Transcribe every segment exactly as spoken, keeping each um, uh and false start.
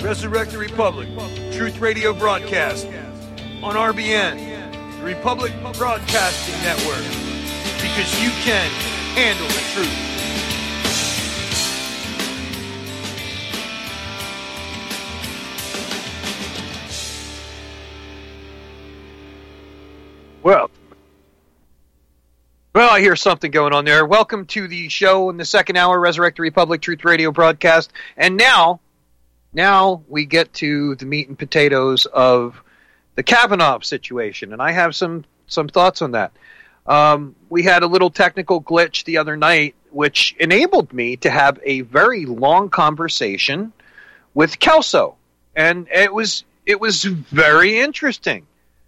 Resurrect the Republic, Truth Radio broadcast on R B N, the Republic Broadcasting Network, because you can handle the truth. Well, well, I hear something going on there. Welcome to the show in the second hour, Resurrect the Republic, Truth Radio broadcast. And now, now we get to the meat and potatoes of the Kavanaugh situation. And I have some, some thoughts on that. Um, we had a little technical glitch the other night, which enabled me to have a very long conversation with Kelso. And it was, it was very interesting.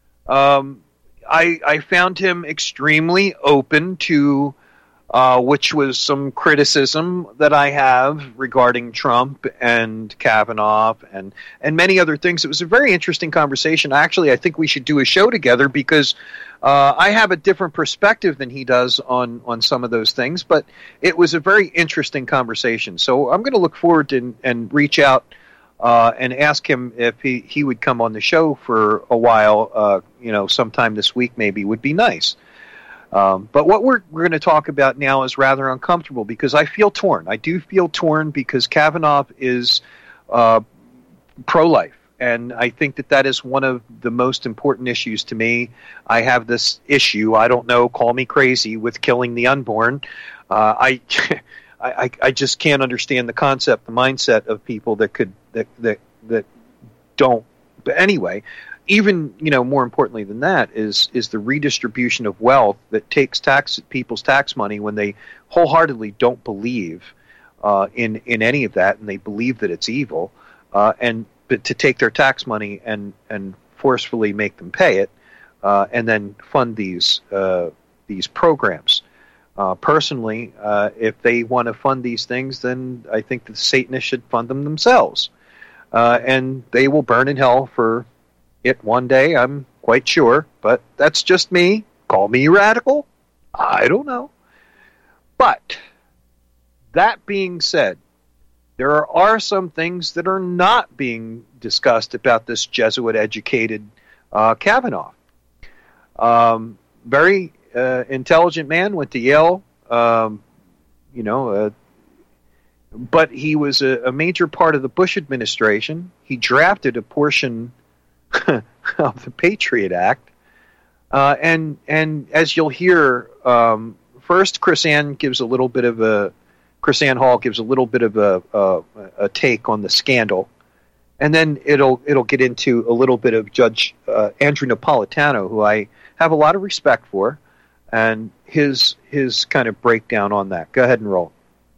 Um, I, I found him extremely open to, uh, which was some criticism that I have regarding Trump and Kavanaugh and, and many other things. It was a very interesting conversation. Actually, I think we should do a show together because uh, I have a different perspective than he does on, on some of those things. But it was a very interesting conversation. So I'm going to look forward to and reach out Uh, and ask him if he, he would come on the show for a while, uh, you know, sometime this week maybe would be nice. Um, but what we're, we're going to talk about now is rather uncomfortable because I feel torn. I do feel torn because Kavanaugh is uh, pro-life. And I think that that is one of the most important issues to me. I have this issue, I don't know, call me crazy, with killing the unborn. Uh, I... I, I just can't understand the concept, the mindset of people that could that that that don't. But anyway, even you know more importantly than that is is the redistribution of wealth that takes tax people's tax money when they wholeheartedly don't believe uh, in in any of that and they believe that it's evil, uh, and but to take their tax money and and forcefully make them pay it, uh, and then fund these uh, these programs. Uh, personally, uh, if they want to fund these things, then I think the Satanists should fund them themselves. Uh, and they will burn in hell for it one day, I'm quite sure. But that's just me. Call me radical. I don't know. But that being said, there are some things that are not being discussed about this Jesuit-educated uh, Kavanaugh. Um, very... Uh, intelligent man, went to Yale, um, you know, uh, but he was a, a major part of the Bush administration. He drafted a portion of the Patriot Act. Uh, and and as you'll hear, um, first KrisAnne gives a little bit of a, KrisAnne Hall gives a little bit of a, a, a take on the scandal. And then it'll it'll get into a little bit of Judge uh, Andrew Napolitano, who I have a lot of respect for. And his his kind of breakdown on that. Go ahead and roll.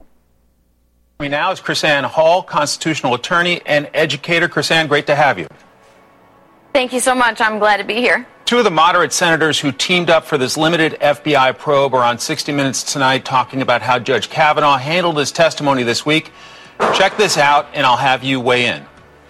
Me now is KrisAnne Hall, constitutional attorney and educator. KrisAnne, great to have you. Thank you so much. I'm glad to be here. Two of the moderate senators who teamed up for this limited F B I probe are on sixty minutes tonight talking about how Judge Kavanaugh handled his testimony this week. Check this out, and I'll have you weigh in.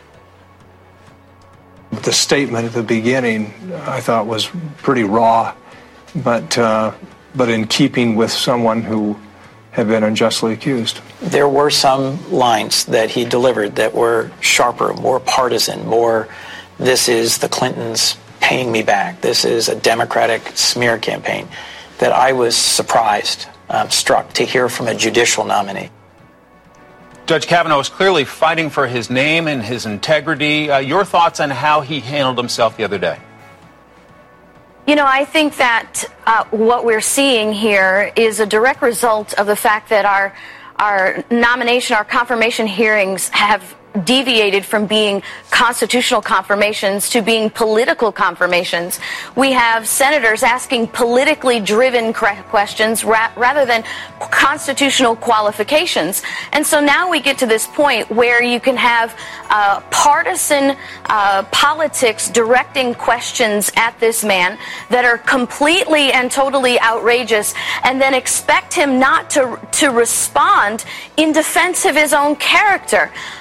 The statement at the beginning, I thought, was pretty raw. But uh, but in keeping with someone who had been unjustly accused. There were some lines that he delivered that were sharper, more partisan, more, this is the Clintons paying me back. This is a Democratic smear campaign, that I was surprised, um, struck to hear from a judicial nominee. Judge Kavanaugh was clearly fighting for his name and his integrity. Uh, your thoughts on how he handled himself the other day? You know, I think that uh, what we're seeing here is a direct result of the fact that our our nomination, our confirmation hearings have deviated from being constitutional confirmations to being political confirmations. We have senators asking politically driven questions ra- rather than constitutional qualifications. And so now we get to this point where you can have uh, partisan uh, politics directing questions at this man that are completely and totally outrageous, and then expect him not to to respond in defense of his own character. I think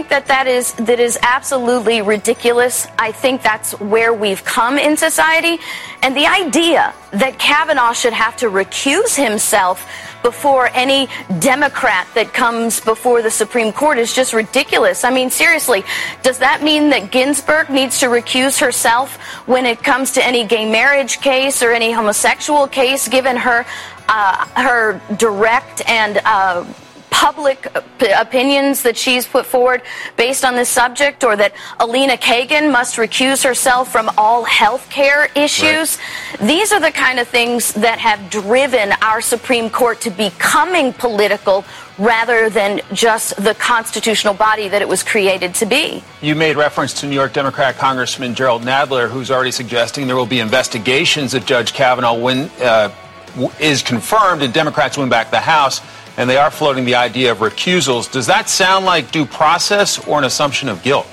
think that that is that is absolutely ridiculous. I think that's where we've come in society. And the idea that Kavanaugh should have to recuse himself before any Democrat that comes before the Supreme Court is just ridiculous. I mean, seriously, does that mean that Ginsburg needs to recuse herself when it comes to any gay marriage case or any homosexual case, given her uh, her direct and uh, public opinions that she's put forward based on this subject, or that Alina Kagan must recuse herself from all health care issues? Right. These are the kind of things that have driven our Supreme Court to becoming political rather than just the constitutional body that it was created to be. You made reference to New York Democrat Congressman Gerald Nadler, who's already suggesting there will be investigations if Judge Kavanaugh win, uh, is confirmed and Democrats win back the House. And they are floating the idea of recusals. Does that sound like due process or an assumption of guilt?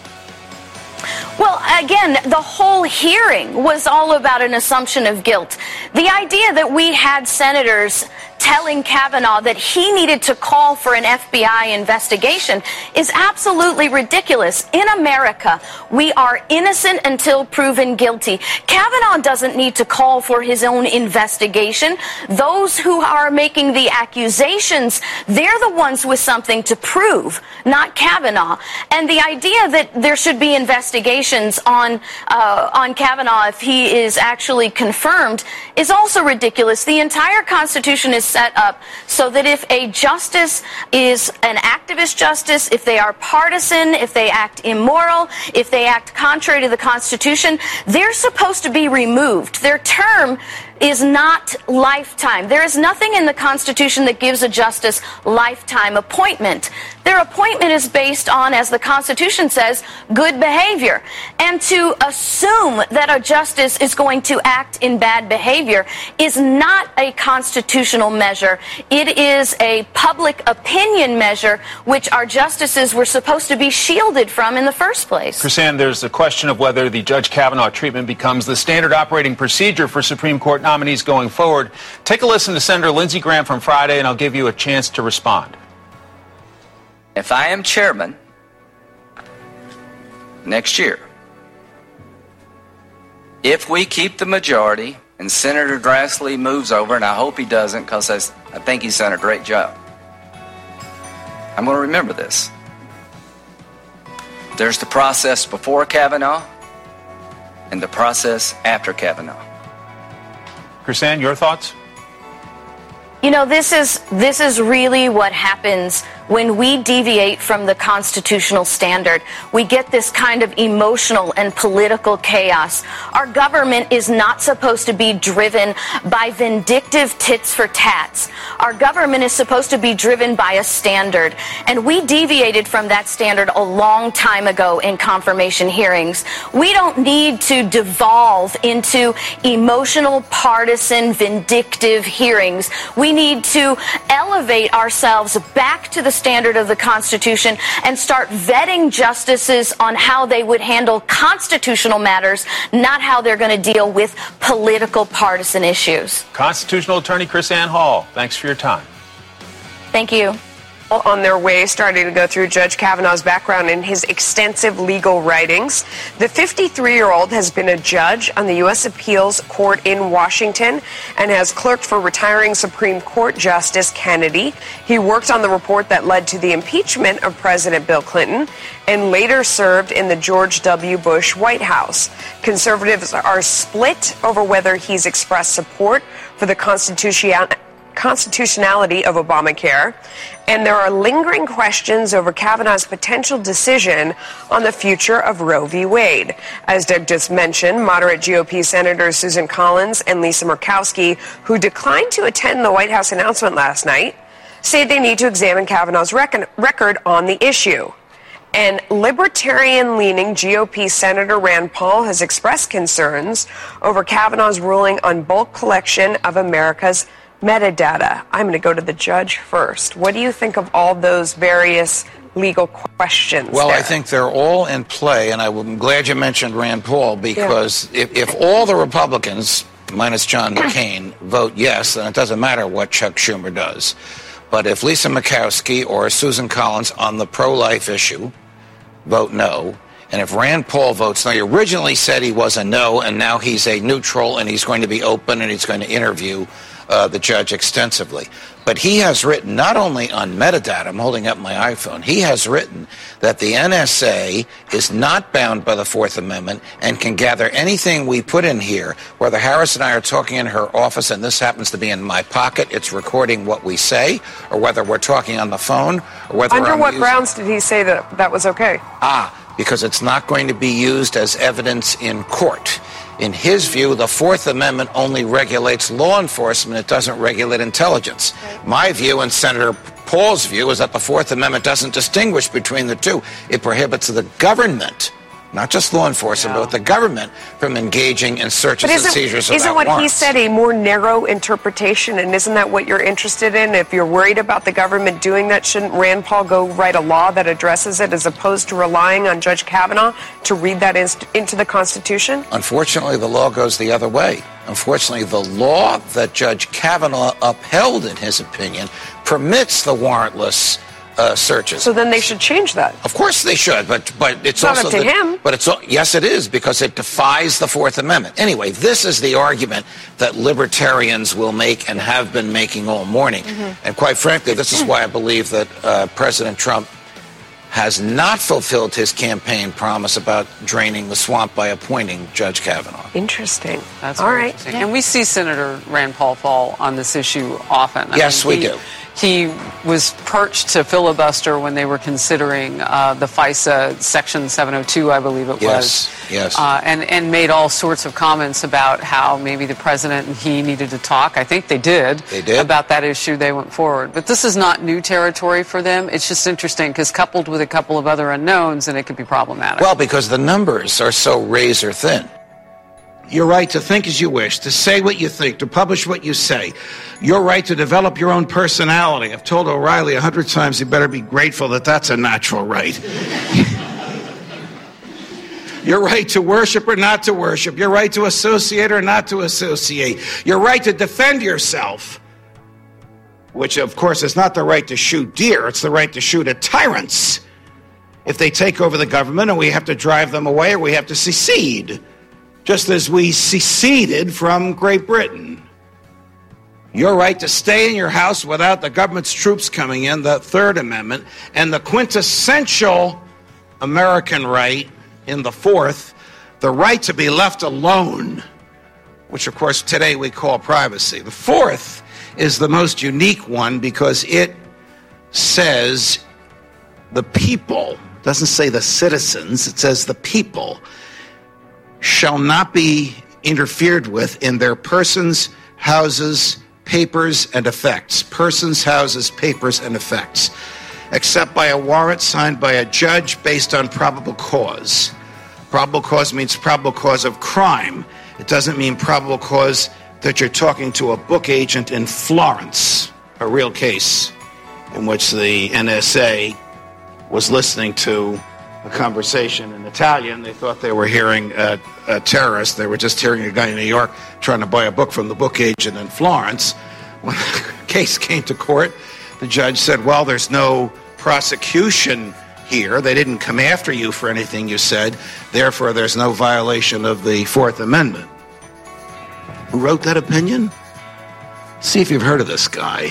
Well, again, the whole hearing was all about an assumption of guilt. The idea that we had senators telling Kavanaugh that he needed to call for an F B I investigation is absolutely ridiculous. In America, we are innocent until proven guilty. Kavanaugh doesn't need to call for his own investigation. Those who are making the accusations, they're the ones with something to prove, not Kavanaugh. And the idea that there should be investigations on uh, on Kavanaugh if he is actually confirmed is also ridiculous. The entire Constitution is set up so that if a justice is an activist justice, if they are partisan, if they act immoral, if they act contrary to the Constitution, they're supposed to be removed. Their term is not lifetime. There is nothing in the Constitution that gives a justice lifetime appointment. Their appointment is based on, as the Constitution says, good behavior. And to assume that a justice is going to act in bad behavior is not a constitutional measure. It is a public opinion measure, which our justices were supposed to be shielded from in the first place. KrisAnne, there's the question of whether the Judge Kavanaugh treatment becomes the standard operating procedure for Supreme Court nominees going forward. Take a listen to Senator Lindsey Graham from Friday, and I'll give you a chance to respond. If I am chairman next year, if we keep the majority and Senator Grassley moves over, and I hope he doesn't because I think he's done a great job, I'm going to remember this. There's the process before Kavanaugh and the process after Kavanaugh. KrisAnne, your thoughts? You know, this is this is really what happens when we deviate from the constitutional standard. We get this kind of emotional and political chaos. Our government is not supposed to be driven by vindictive tits for tats. Our government is supposed to be driven by a standard. And we deviated from that standard a long time ago in confirmation hearings. We don't need to devolve into emotional, partisan, vindictive hearings. We need to elevate ourselves back to the standard of the Constitution and start vetting justices on how they would handle constitutional matters, not how they're going to deal with political partisan issues. Constitutional attorney KrisAnne Hall, thanks for your time. Thank you. On their way, starting to go through Judge Kavanaugh's background and his extensive legal writings. The fifty-three-year-old has been a judge on the U S Appeals Court in Washington and has clerked for retiring Supreme Court Justice Kennedy. He worked on the report that led to the impeachment of President Bill Clinton and later served in the George W. Bush White House. Conservatives are split over whether he's expressed support for the Constitution. constitutionality of Obamacare, and there are lingering questions over Kavanaugh's potential decision on the future of Roe v. Wade. As Doug just mentioned, moderate G O P Senators Susan Collins and Lisa Murkowski, who declined to attend the White House announcement last night, say they need to examine Kavanaugh's rec- record on the issue. And libertarian-leaning G O P Senator Rand Paul has expressed concerns over Kavanaugh's ruling on bulk collection of America's metadata. I'm going to go to the judge first. What do you think of all those various legal questions? Well, there? I think they're all in play, and I'm glad you mentioned Rand Paul, because yeah. if, if all the Republicans, minus John McCain, vote yes, then it doesn't matter what Chuck Schumer does. But if Lisa Murkowski or Susan Collins on the pro-life issue vote no. And if Rand Paul votes no, he originally said he was a no, and now he's a neutral, and he's going to be open, and he's going to interview uh, the judge extensively. But he has written, not only on metadata, I'm holding up my iPhone, he has written that the N S A is not bound by the Fourth Amendment and can gather anything we put in here, whether Harris and I are talking in her office and this happens to be in my pocket, it's recording what we say, or whether we're talking on the phone, or whether Under I'm what using... grounds did he say that that was okay? Ah, because it's not going to be used as evidence in court. In his view, the Fourth Amendment only regulates law enforcement. It doesn't regulate intelligence. My view and Senator Paul's view is that the Fourth Amendment doesn't distinguish between the two. It prohibits the government, not just law enforcement, no. but the government from engaging in searches and seizures without Isn't what warrants. he said a more narrow interpretation, and isn't that what you're interested in? If you're worried about the government doing that, shouldn't Rand Paul go write a law that addresses it as opposed to relying on Judge Kavanaugh to read that in, into the Constitution? Unfortunately, the law goes the other way. Unfortunately, the law that Judge Kavanaugh upheld, in his opinion, permits the warrantless Uh, searches. So then they should change that. Of course they should, but but it's, it's not also up to the, him. But it's yes, it is, because it defies the Fourth Amendment. Anyway, this is the argument that libertarians will make and have been making all morning. Mm-hmm. And quite frankly, this is why I believe that uh, President Trump has not fulfilled his campaign promise about draining the swamp by appointing Judge Kavanaugh. Interesting. That's all right. Yeah. And we see Senator Rand Paul fall on this issue often. I yes, mean, we he, do. He was perched to filibuster when they were considering uh, the FISA Section seven oh two, I believe it yes, was. Yes, uh, and, and made all sorts of comments about how maybe the president and he needed to talk. I think they did. They did. About that issue. They went forward. But this is not new territory for them. It's just interesting because coupled with a couple of other unknowns, and it could be problematic. Well, because the numbers are so razor thin. Your right to think as you wish, to say what you think, to publish what you say. Your right to develop your own personality. I've told O'Reilly a hundred times he better be grateful that that's a natural right. Your right to worship or not to worship. Your right to associate or not to associate. Your right to defend yourself. Which, of course, is not the right to shoot deer. It's the right to shoot at tyrants. If they take over the government and we have to drive them away or we have to secede. Just as we seceded from Great Britain. Your right to stay in your house without the government's troops coming in, the Third Amendment, and the quintessential American right in the Fourth, the right to be left alone, which of course today we call privacy. The Fourth is the most unique one because it says the people, doesn't say the citizens, it says the people, shall not be interfered with in their persons, houses, papers, and effects. Persons, houses, papers, and effects. Except by a warrant signed by a judge based on probable cause. Probable cause means probable cause of crime. It doesn't mean probable cause that you're talking to a book agent in Florence. A real case in which the N S A was listening to a conversation in Italian. They thought they were hearing a, a terrorist. They were just hearing a guy in New York trying to buy a book from the book agent in Florence. When the case came to court, the judge said, well, there's no prosecution here. They didn't come after you for anything you said. Therefore, there's no violation of the Fourth Amendment. Who wrote that opinion? See if you've heard of this guy.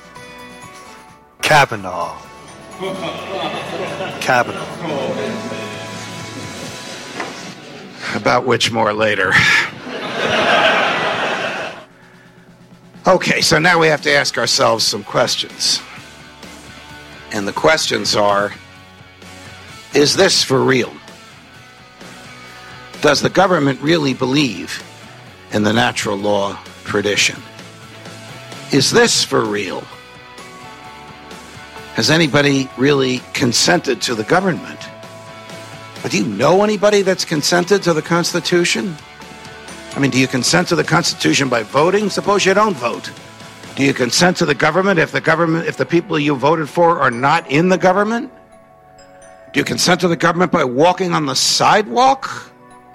Kavanaugh. Kavanaugh. About which more later. Okay, so now we have to ask ourselves some questions. And the questions are, is this for real? Does the government really believe in the natural law tradition? Is this for real? Has anybody really consented to the government? But do you know anybody that's consented to the Constitution? I mean, do you consent to the Constitution by voting? Suppose you don't vote. Do you consent to the government if the government, if the people you voted for are not in the government? Do you consent to the government by walking on the sidewalk?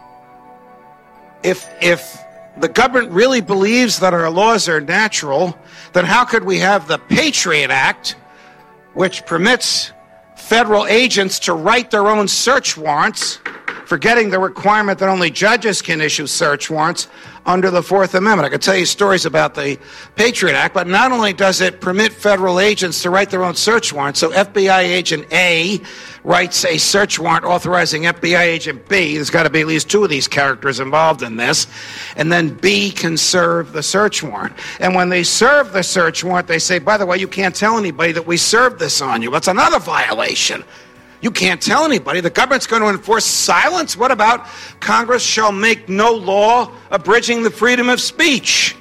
If if the government really believes that our laws are natural, then how could we have the Patriot Act, which permits federal agents to write their own search warrants, forgetting the requirement that only judges can issue search warrants under the Fourth Amendment. I could tell you stories about the Patriot Act, but not only does it permit federal agents to write their own search warrants, so F B I agent A writes a search warrant authorizing F B I agent B. There's got to be at least two of these characters involved in this. And then B can serve the search warrant. And when they serve the search warrant, they say, by the way, you can't tell anybody that we served this on you. That's another violation. You can't tell anybody. The government's going to enforce silence. What about Congress shall make no law abridging the freedom of speech?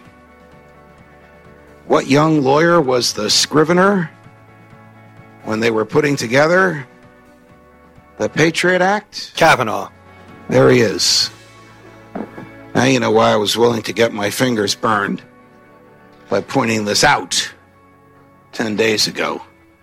What young lawyer was the scrivener when they were putting together the Patriot Act? Kavanaugh. There he is. Now you know why I was willing to get my fingers burned by pointing this out ten days ago.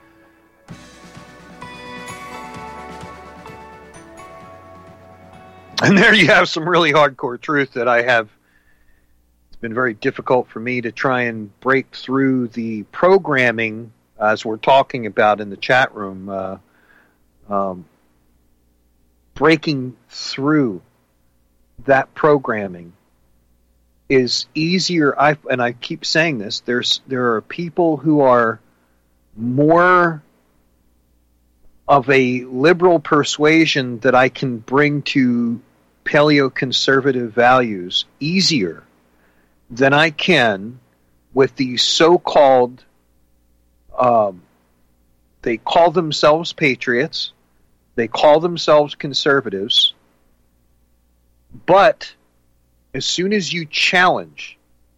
And there you have some really hardcore truth that I have. It's been very difficult for me to try and break through the programming, as we're talking about in the chat room, uh, um, breaking through that programming is easier. I and I keep saying this. There's there are people who are more of a liberal persuasion that I can bring to paleoconservative values easier than I can with these so-called, um, they call themselves patriots, they call themselves conservatives, but as soon as you challenge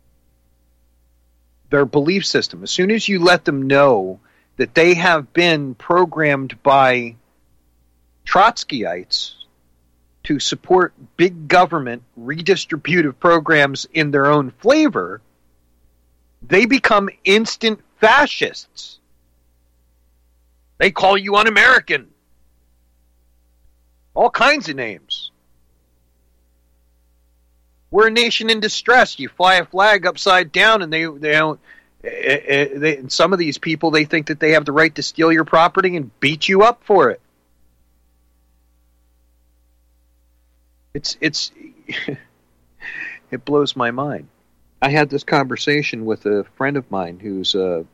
their belief system, as soon as you let them know that they have been programmed by Trotskyites to support big government redistributive programs in their own flavor, they become instant fascists. They call you un-American. All kinds of names. We're a nation in distress. You fly a flag upside down and they, they don't... They, and some of these people, they think that they have the right to steal your property and beat you up for it. It's it's it blows my mind. I had this conversation with a friend of mine who's uh,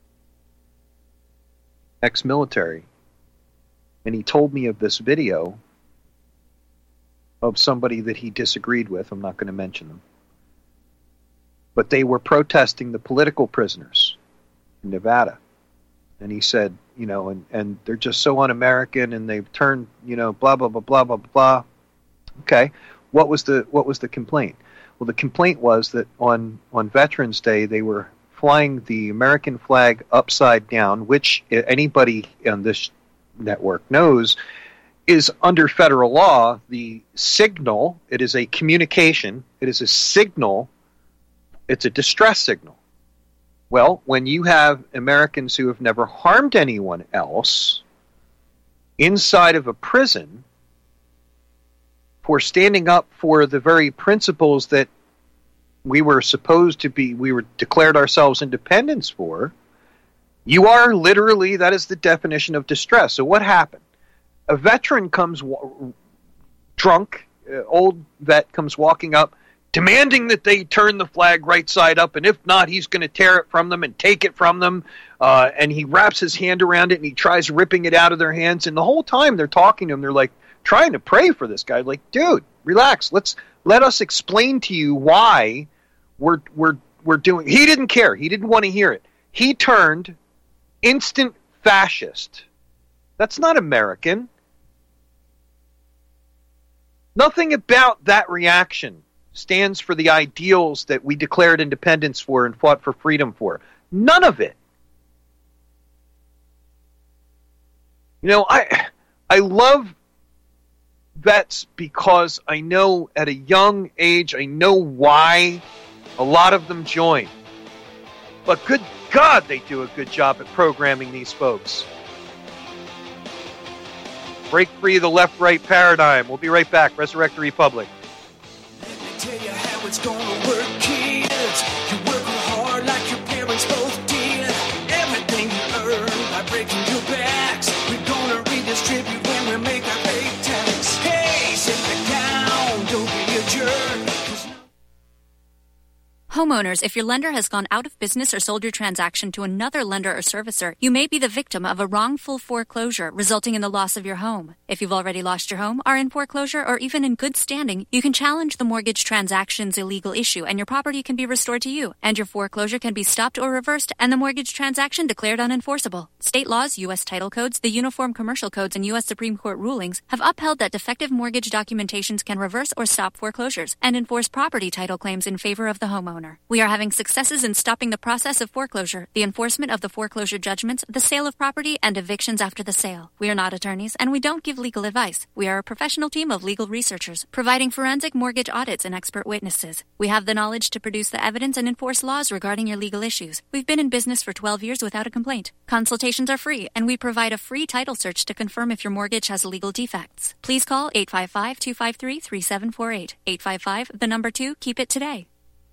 ex-military, and he told me of this video of somebody that he disagreed with. I'm not going to mention them. But they were protesting the political prisoners in Nevada. And he said, you know, and, and they're just so un-American and they've turned, you know, blah, blah, blah, blah, blah, blah. Okay. What was the what was the complaint? Well, the complaint was that on, on Veterans Day, they were flying the American flag upside down, which anybody on this network knows is under federal law, the signal, it is a communication, it is a signal, it's a distress signal. Well, when you have Americans who have never harmed anyone else inside of a prison for standing up for the very principles that we were supposed to be, we were declared ourselves independence for, you are literally, that is the definition of distress. So what happened? A veteran comes w- drunk, uh, old vet comes walking up, demanding that they turn the flag right side up, and if not, he's going to tear it from them and take it from them. Uh, and he wraps his hand around it, and he tries ripping it out of their hands. And the whole time they're talking to him, they're like trying to pray for this guy. Like, dude, relax. Let's let us explain to you why we're we're we're doing. He didn't care. He didn't want to hear it. He turned instant fascist. That's not American. Nothing about that reaction stands for the ideals that we declared independence for and fought for freedom for. None of it. You know, I I love vets because I know at a young age, I know why a lot of them join. But good God, they do a good job at programming these folks. Break free of the left-right paradigm. We'll be right back. Resurrect the Republic. Let me tell you how it's gonna work, kids. You work hard like your parents both did. Everything you earn by breaking your backs, we're gonna Homeowners, if your lender has gone out of business or sold your transaction to another lender or servicer, you may be the victim of a wrongful foreclosure resulting in the loss of your home. If you've already lost your home, are in foreclosure, or even in good standing, you can challenge the mortgage transaction's illegal issue and your property can be restored to you, and your foreclosure can be stopped or reversed and the mortgage transaction declared unenforceable. State laws, U S title codes, the Uniform Commercial Codes, and U S Supreme Court rulings have upheld that defective mortgage documentations can reverse or stop foreclosures and enforce property title claims in favor of the homeowner. We are having successes in stopping the process of foreclosure, the enforcement of the foreclosure judgments, the sale of property, and evictions after the sale. We are not attorneys, and we don't give legal advice. We are a professional team of legal researchers, providing forensic mortgage audits and expert witnesses. We have the knowledge to produce the evidence and enforce laws regarding your legal issues. We've been in business for twelve years without a complaint. Consultations are free, and we provide a free title search to confirm if your mortgage has legal defects. Please call eight five five, two five three, three seven four eight. eight five five, the number two, keep it today.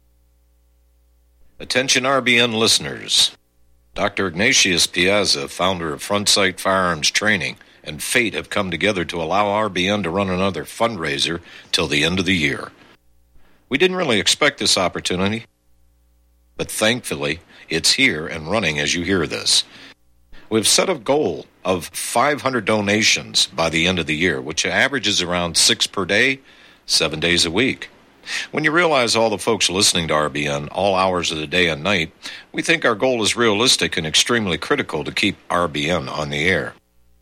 Attention R B N listeners. Doctor Ignatius Piazza, founder of Front Sight Firearms Training, and fate have come together to allow R B N to run another fundraiser till the end of the year. We didn't really expect this opportunity, but thankfully it's here and running as you hear this. We've set a goal of five hundred donations by the end of the year, which averages around six per day, seven days a week. When you realize all the folks listening to R B N all hours of the day and night, we think our goal is realistic and extremely critical to keep R B N on the air.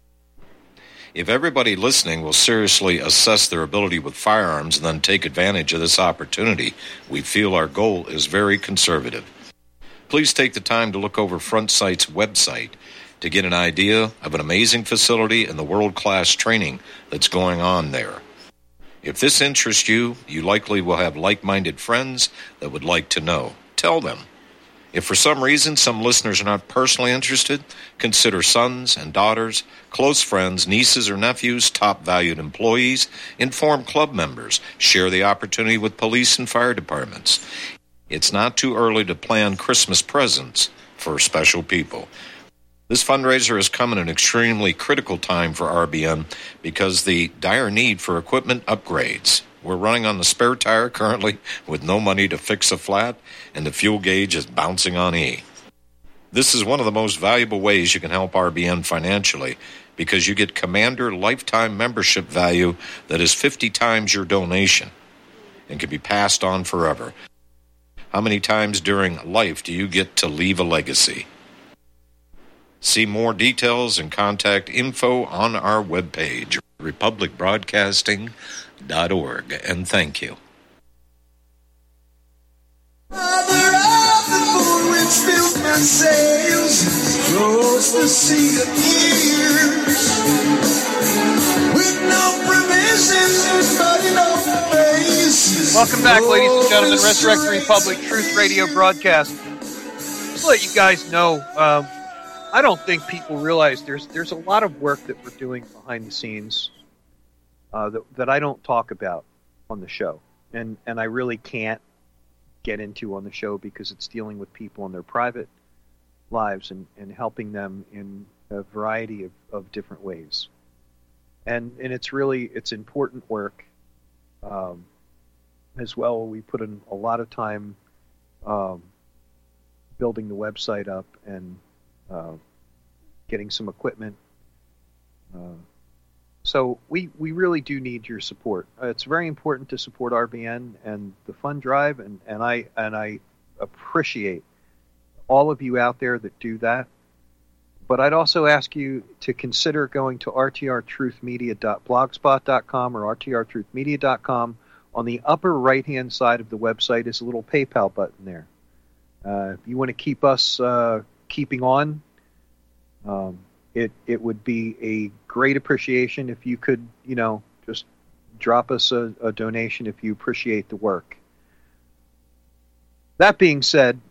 If everybody listening will seriously assess their ability with firearms and then take advantage of this opportunity, we feel our goal is very conservative. Please take the time to look over Front Sight's website to get an idea of an amazing facility and the world-class training that's going on there. If this interests you, you likely will have like-minded friends that would like to know. Tell them. If for some reason some listeners are not personally interested, consider sons and daughters, close friends, nieces or nephews, top valued employees, inform club members, share the opportunity with police and fire departments. It's not too early to plan Christmas presents for special people. This fundraiser has come at an extremely critical time for R B N because the dire need for equipment upgrades. We're running on the spare tire currently with no money to fix a flat, and the fuel gauge is bouncing on E. This is one of the most valuable ways you can help R B N financially because you get Commander lifetime membership value that is fifty times your donation and can be passed on forever. How many times during life do you get to leave a legacy? See more details and contact info on our webpage, republic broadcasting dot org, and thank you. Mother of the moon, which filled my sails, close the sea of years, with no provisions, but in open bases. Welcome back, ladies and gentlemen. Resurrect the Republic Truth Radio broadcast. Just to let you guys know, um, I don't think people realize there's there's a lot of work that we're doing behind the scenes uh, that that I don't talk about on the show, and and I really can't get into on the show because it's dealing with people in their private lives and, and helping them in a variety of, of different ways, and and it's really it's important work um, as well. We put in a lot of time um, building the website up and Uh, getting some equipment. Uh, so we, we really do need your support. Uh, it's very important to support R B N and the fund drive, and, and I and I appreciate all of you out there that do that. But I'd also ask you to consider going to r t r truth media dot blogspot dot com or r t r truth media dot com. On the upper right-hand side of the website is a little PayPal button there. Uh, if you want to keep us uh, keeping on, um, it it would be a great appreciation if you could, you know, just drop us a, a donation if you appreciate the work. That being said,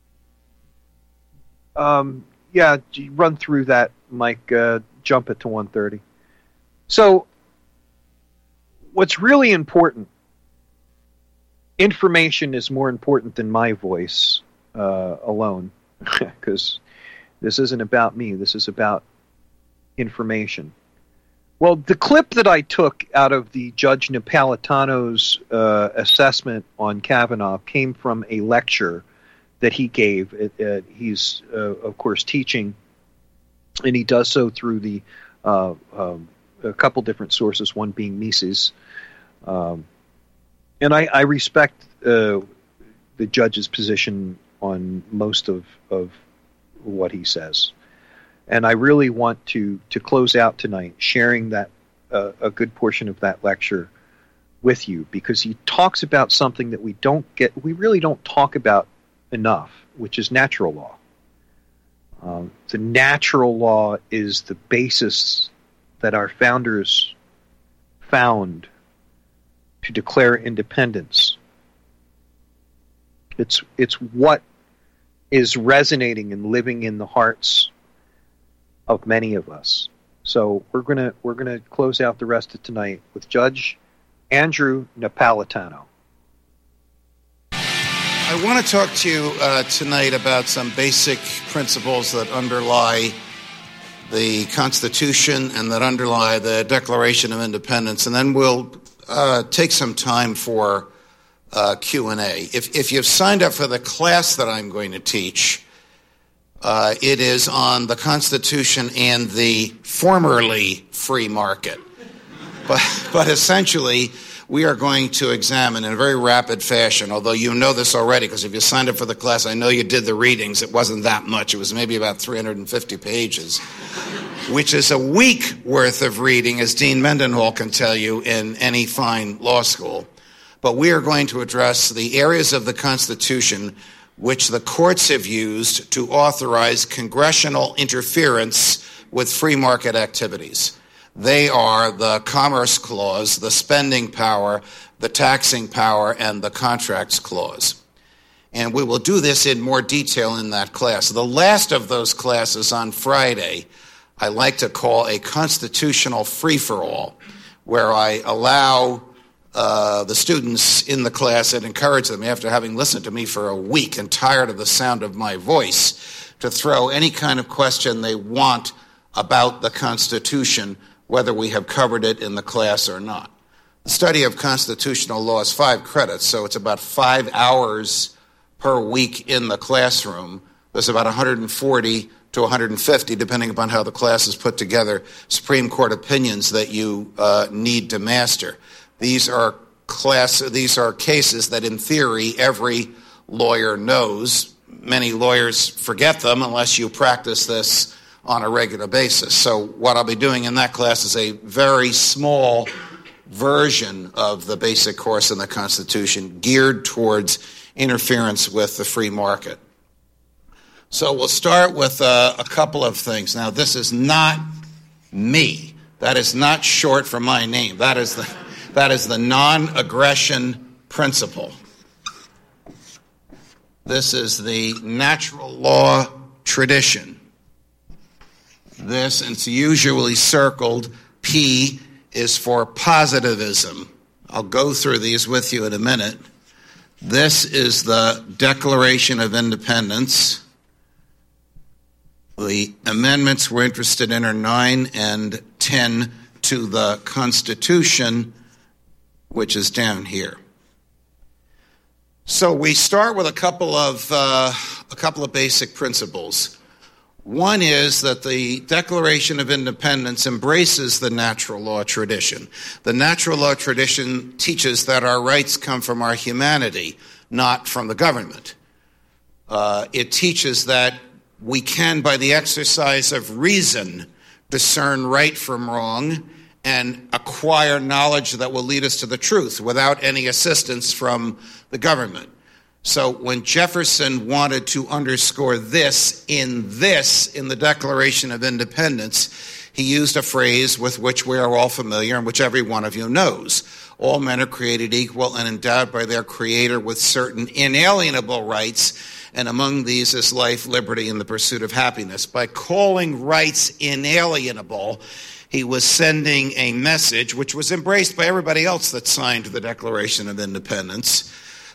um, yeah, run through that, Mike. Uh, jump it to one thirty. So, what's really important, information is more important than my voice uh, alone, because this isn't about me. This is about information. Well, the clip that I took out of the Judge Napolitano's uh, assessment on Kavanaugh came from a lecture that he gave. It, uh, he's, uh, of course, teaching, and he does so through the uh, um, a couple different sources, one being Mises. Um, and I, I respect uh, the judge's position on most of, of what he says. And I really want to, to close out tonight sharing that uh, a good portion of that lecture with you, because he talks about something that we don't get, we really don't talk about enough, which is natural law. Um, the natural law is the basis that our founders found to declare independence. It's it's what is resonating and living in the hearts of many of us. So we're gonna we're gonna close out the rest of tonight with Judge Andrew Napolitano. I want to talk to you uh, tonight about some basic principles that underlie the Constitution and that underlie the Declaration of Independence, and then we'll uh, take some time for uh, Q and A. If, if you've signed up for the class that I'm going to teach, uh, it is on the Constitution and the formerly free market. But, but essentially, we are going to examine in a very rapid fashion, although you know this already, because if you signed up for the class, I know you did the readings. It wasn't that much. It was maybe about three hundred fifty pages, which is a week worth of reading, as Dean Mendenhall can tell you, in any fine law school. But we are going to address the areas of the Constitution which the courts have used to authorize congressional interference with free market activities. They are the Commerce Clause, the Spending Power, the Taxing Power, and the Contracts Clause. And we will do this in more detail in that class. The last of those classes on Friday, I like to call a constitutional free-for-all, where I allow uh, the students in the class and encourage them, after having listened to me for a week and tired of the sound of my voice, to throw any kind of question they want about the Constitution, whether we have covered it in the class or not. The study of constitutional law is five credits, so it's about five hours per week in the classroom. There's about one hundred forty to one hundred fifty, depending upon how the class is put together, Supreme Court opinions that you uh, need to master. These are class. These are cases that, in theory, every lawyer knows. Many lawyers forget them unless you practice this on a regular basis. So what I'll be doing in that class is a very small version of the basic course in the Constitution geared towards interference with the free market. So we'll start with uh, a couple of things. Now, this is not me. That is not short for my name. That is the, that is the non-aggression principle. This is the natural law tradition. This, and it's usually circled, P is for positivism. I'll go through these with you in a minute. This is the Declaration of Independence. The amendments we're interested in are nine and ten to the Constitution, which is down here. So we start with a couple of uh, a couple of basic principles. One is that the Declaration of Independence embraces the natural law tradition. The natural law tradition teaches that our rights come from our humanity, not from the government. Uh, it teaches that we can, by the exercise of reason, discern right from wrong and acquire knowledge that will lead us to the truth without any assistance from the government. So when Jefferson wanted to underscore this in this, in the Declaration of Independence, he used a phrase with which we are all familiar and which every one of you knows. All men are created equal and endowed by their Creator with certain inalienable rights, and among these is life, liberty, and the pursuit of happiness. By calling rights inalienable, he was sending a message which was embraced by everybody else that signed the Declaration of Independence,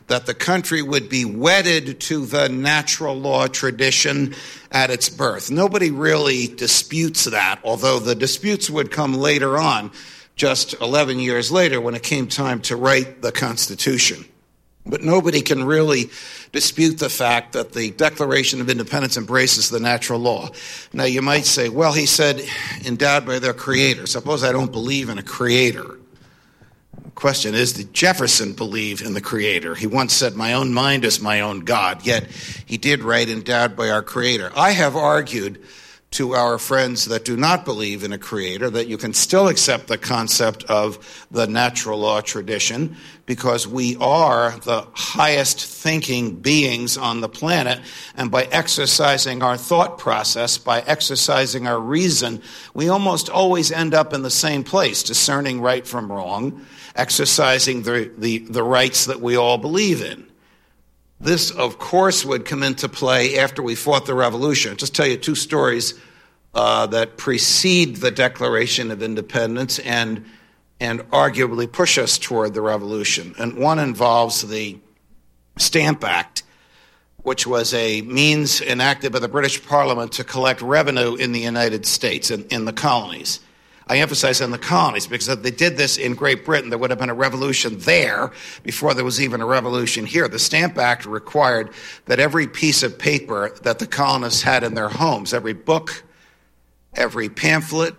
that the country would be wedded to the natural law tradition at its birth. Nobody really disputes that, although the disputes would come later on, just eleven years later when it came time to write the Constitution. But nobody can really dispute the fact that the Declaration of Independence embraces the natural law. Now, you might say, well, he said, endowed by their creator. Suppose I don't believe in a creator. The question is, did Jefferson believe in the creator? He once said, my own mind is my own God, yet he did write endowed by our creator. I have argued to our friends that do not believe in a creator that you can still accept the concept of the natural law tradition because we are the highest thinking beings on the planet, and by exercising our thought process, by exercising our reason, we almost always end up in the same place, discerning right from wrong, exercising the, the, the rights that we all believe in. This, of course, would come into play after we fought the revolution. I'll just tell you two stories uh, that precede the Declaration of Independence and, and arguably push us toward the revolution. And one involves the Stamp Act, which was a means enacted by the British Parliament to collect revenue in the United States, in, in the colonies. I emphasize in the colonies because if they did this in Great Britain, there would have been a revolution there before there was even a revolution here. The Stamp Act required that every piece of paper that the colonists had in their homes, every book, every pamphlet,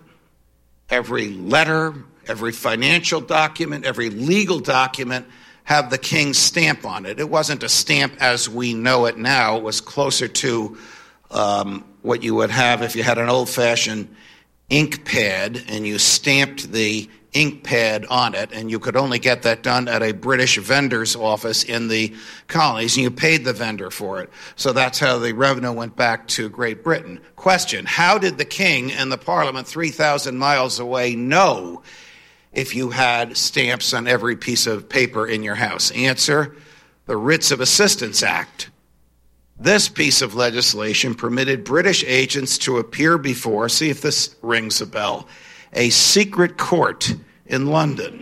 every letter, every financial document, every legal document, have the king's stamp on it. It wasn't a stamp as we know it now. It was closer to um, what you would have if you had an old-fashioned ink pad and you stamped the ink pad on it, and you could only get that done at a British vendor's office in the colonies, and you paid the vendor for it. So that's how the revenue went back to Great Britain. Question, how did the king and the parliament three thousand miles away know if you had stamps on every piece of paper in your house? Answer, the Writs of Assistance Act. This piece of legislation permitted British agents to appear before, see if this rings a bell, a secret court in London.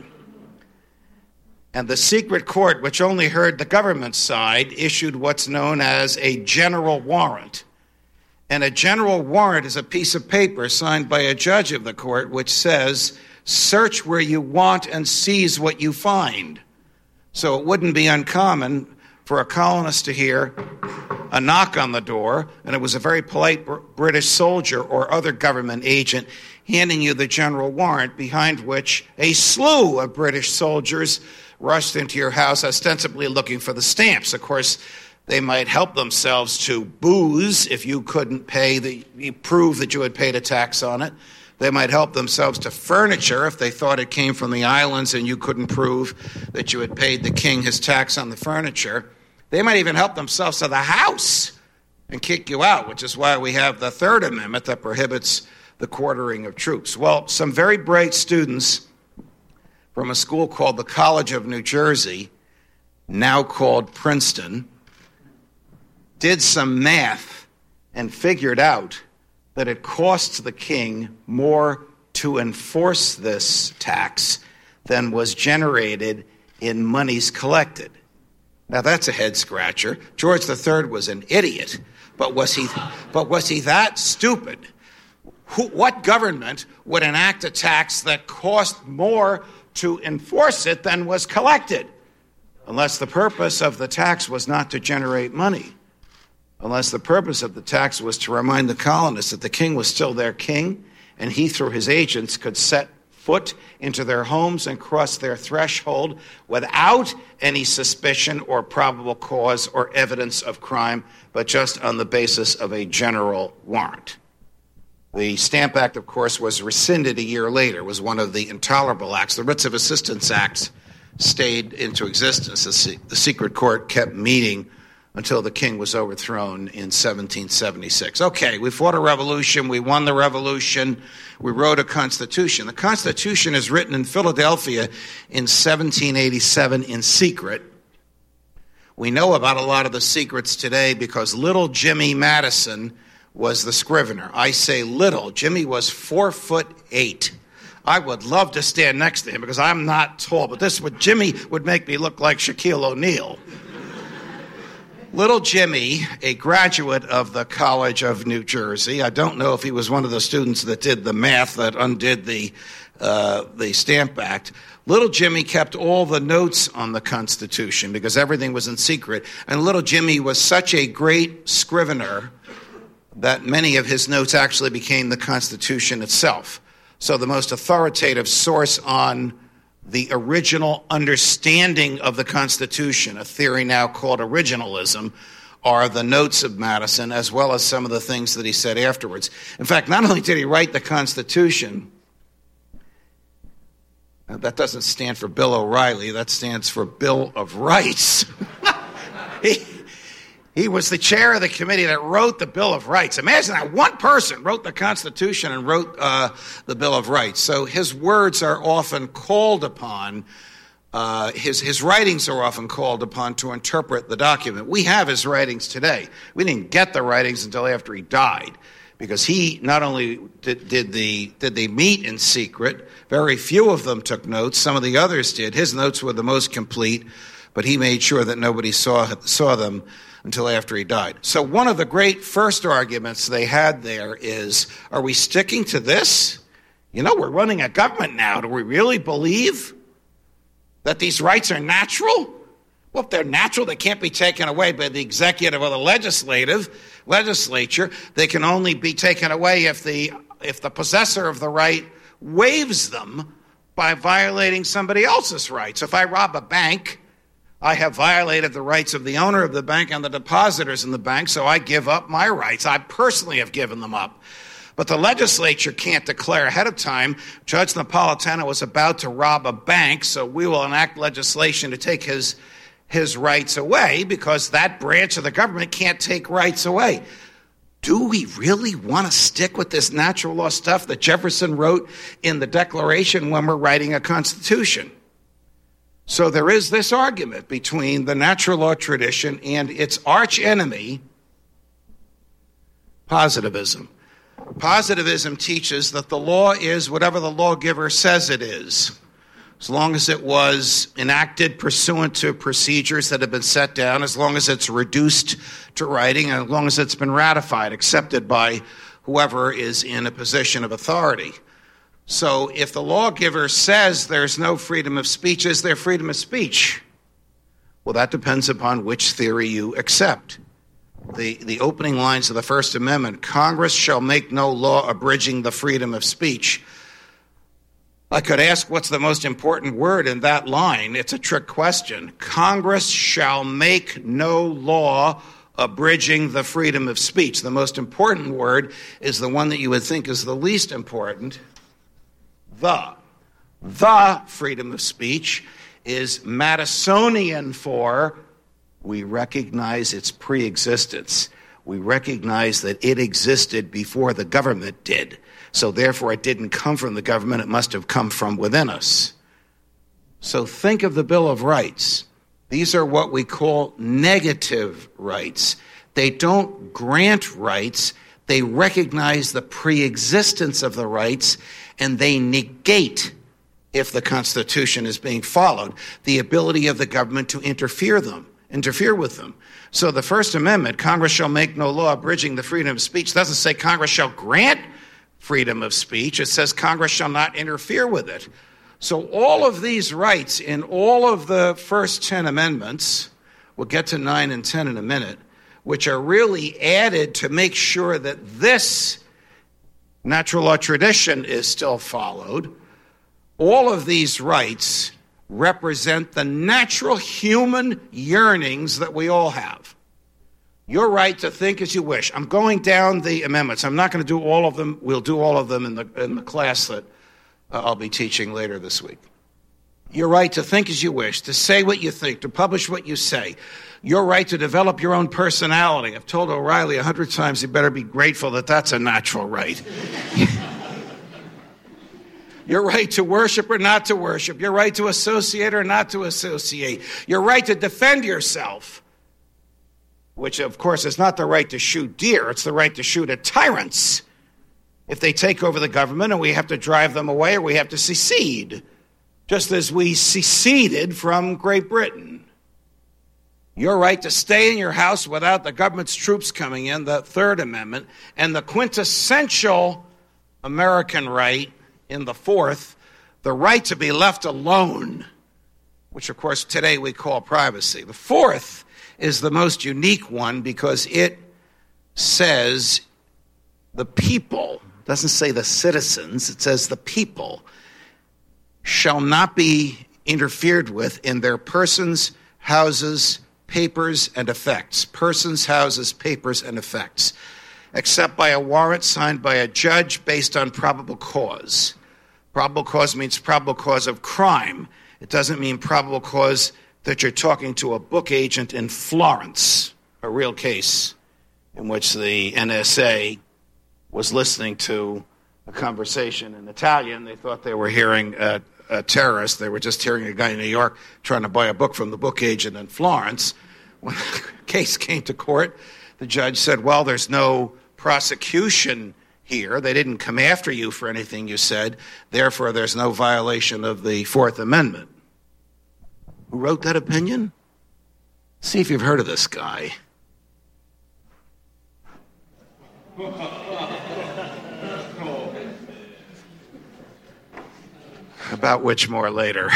And the secret court, which only heard the government side, issued what's known as a general warrant. And a general warrant is a piece of paper signed by a judge of the court which says, search where you want and seize what you find. So it wouldn't be uncommon for a colonist to hear a knock on the door, and it was a very polite Br- British soldier or other government agent handing you the general warrant, behind which a slew of British soldiers rushed into your house, ostensibly looking for the stamps. Of course, they might help themselves to booze if you couldn't pay the, you prove that you had paid a tax on it. They might help themselves to furniture if they thought it came from the islands and you couldn't prove that you had paid the king his tax on the furniture. They might even help themselves to the house and kick you out, which is why we have the Third Amendment that prohibits the quartering of troops. Well, some very bright students from a school called the College of New Jersey, now called Princeton, did some math and figured out that it costs the king more to enforce this tax than was generated in monies collected. Now that's a head scratcher. George the Third was an idiot, but was he? But was he that stupid? Who, what government would enact a tax that cost more to enforce it than was collected? Unless the purpose of the tax was not to generate money. Unless the purpose of the tax was to remind the colonists that the king was still their king, and he, through his agents, could set foot into their homes and cross their threshold without any suspicion or probable cause or evidence of crime, but just on the basis of a general warrant. The Stamp Act, of course, was rescinded a year later. It was one of the intolerable acts. The Writs of Assistance Acts stayed into existence. The secret court kept meeting until the king was overthrown in seventeen seventy-six. Okay, we fought a revolution. We won the revolution. We wrote a constitution. The Constitution is written in Philadelphia in seventeen eighty-seven in secret. We know about a lot of the secrets today because little Jimmy Madison was the scrivener. I say little. Jimmy was four foot eight. I would love to stand next to him because I'm not tall, but this would Jimmy would make me look like Shaquille O'Neal. Little Jimmy, a graduate of the College of New Jersey, I don't know if he was one of the students that did the math that undid the uh, the Stamp Act. Little Jimmy kept all the notes on the Constitution because everything was in secret. And little Jimmy was such a great scrivener that many of his notes actually became the Constitution itself. So the most authoritative source on the original understanding of the Constitution, a theory now called originalism, are the notes of Madison, as well as some of the things that he said afterwards. In fact, not only did he write the Constitution, that doesn't stand for Bill O'Reilly, that stands for Bill of Rights. he, he was the chair of the committee that wrote the Bill of Rights. Imagine that one person wrote the Constitution and wrote uh, the Bill of Rights. So his words are often called upon, uh, his, his writings are often called upon to interpret the document. We have his writings today. We didn't get the writings until after he died, because he not only did, did the did they meet in secret, very few of them took notes, some of the others did. His notes were the most complete, but he made sure that nobody saw saw them until after he died. So one of the great first arguments they had there is, are we sticking to this? You know, we're running a government now. Do we really believe that these rights are natural? Well, if they're natural, they can't be taken away by the executive or the legislative legislature. They can only be taken away if the if the possessor of the right waives them by violating somebody else's rights. If I rob a bank, I have violated the rights of the owner of the bank and the depositors in the bank, so I give up my rights. I personally have given them up. But the legislature can't declare ahead of time, Judge Napolitano was about to rob a bank, so we will enact legislation to take his his rights away, because that branch of the government can't take rights away. Do we really want to stick with this natural law stuff that Jefferson wrote in the Declaration when we're writing a Constitution? So there is this argument between the natural law tradition and its arch enemy, positivism. Positivism teaches that the law is whatever the lawgiver says it is, as long as it was enacted pursuant to procedures that have been set down, as long as it's reduced to writing, and as long as it's been ratified, accepted by whoever is in a position of authority. So if the lawgiver says there's no freedom of speech, is there freedom of speech? Well, that depends upon which theory you accept. The, the opening lines of the First Amendment, Congress shall make no law abridging the freedom of speech. I could ask what's the most important word in that line. It's a trick question. Congress shall make no law abridging the freedom of speech. The most important word is the one that you would think is the least important. The. The freedom of speech is Madisonian for we recognize its pre-existence. We recognize that it existed before the government did. So therefore, it didn't come from the government. It must have come from within us. So think of the Bill of Rights. These are what we call negative rights. They don't grant rights. They recognize the pre-existence of the rights, and they negate, if the Constitution is being followed, the ability of the government to interfere them, interfere with them. So the First Amendment, Congress shall make no law abridging the freedom of speech, doesn't say Congress shall grant freedom of speech. It says Congress shall not interfere with it. So all of these rights in all of the first ten amendments, we'll get to nine and ten in a minute, which are really added to make sure that this natural law tradition is still followed. All of these rights represent the natural human yearnings that we all have. Your right to think as you wish. I'm going down the amendments. I'm not going to do all of them. We'll do all of them in the in the class that uh, I'll be teaching later this week. Your right to think as you wish, to say what you think, to publish what you say. Your right to develop your own personality. I've told O'Reilly a hundred times he better be grateful that that's a natural right. Your right to worship or not to worship. Your right to associate or not to associate. Your right to defend yourself, which, of course, is not the right to shoot deer. It's the right to shoot at tyrants if they take over the government and we have to drive them away or we have to secede, just as we seceded from Great Britain. your right to stay in your house without the government's troops coming in, the Third Amendment, and the quintessential American right in the Fourth, the right to be left alone, which, of course, today we call privacy. The Fourth is the most unique one because it says the people, doesn't say the citizens, it says the people shall not be interfered with in their persons, houses, papers, and effects. Persons, houses, papers, and effects, except by a warrant signed by a judge based on probable cause. Probable cause means probable cause of crime. It doesn't mean probable cause that you're talking to a book agent in Florence, a real case in which the N S A was listening to a conversation in Italian. They thought they were hearing a, a terrorist. They were just hearing a guy in New York trying to buy a book from the book agent in Florence. When the case came to court, the judge said, well, there's no prosecution here. They didn't come after you for anything you said. Therefore, there's no violation of the Fourth Amendment. Who wrote that opinion? See if you've heard of this guy. About which more later.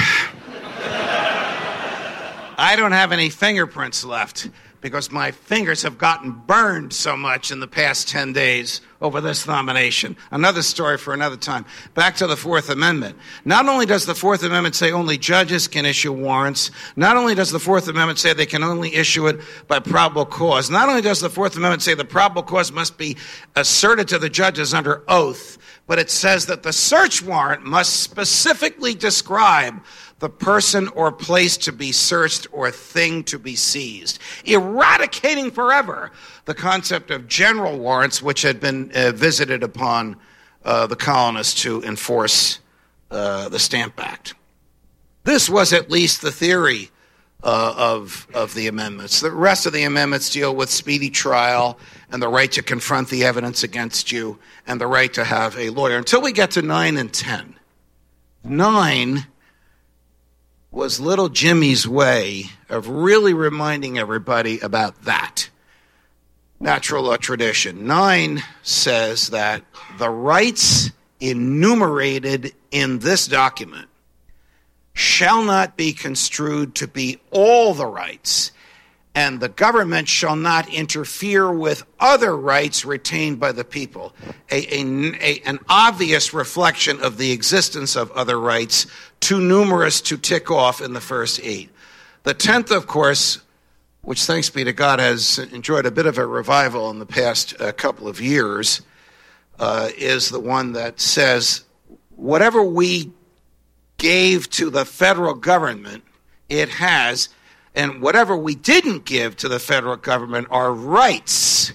I don't have any fingerprints left because my fingers have gotten burned so much in the past ten days over this nomination. Another story for another time. Back to the Fourth Amendment. Not only does the Fourth Amendment say only judges can issue warrants, not only does the Fourth Amendment say they can only issue it by probable cause, not only does the Fourth Amendment say the probable cause must be asserted to the judges under oath, but it says that the search warrant must specifically describe the person or place to be searched or thing to be seized, eradicating forever the concept of general warrants, which had been uh, visited upon uh, the colonists to enforce uh, the Stamp Act. This was at least the theory uh, of, of the amendments. The rest of the amendments deal with speedy trial and the right to confront the evidence against you and the right to have a lawyer. Until we get to nine and ten. Nine was little Jimmy's way of really reminding everybody about that. Natural law tradition. Nine says that the rights enumerated in this document shall not be construed to be all the rights, and the government shall not interfere with other rights retained by the people. A, a, a, an obvious reflection of the existence of other rights, too numerous to tick off in the first eight. The tenth, of course, which thanks be to God has enjoyed a bit of a revival in the past uh, couple of years, uh, is the one that says whatever we gave to the federal government, it has, and whatever we didn't give to the federal government are rights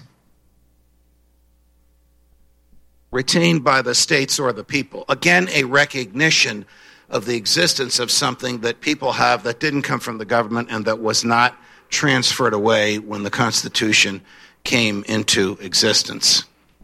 retained by the states or the people. Again, a recognition of the existence of something that people have that didn't come from the government and that was not transferred away when the Constitution came into existence.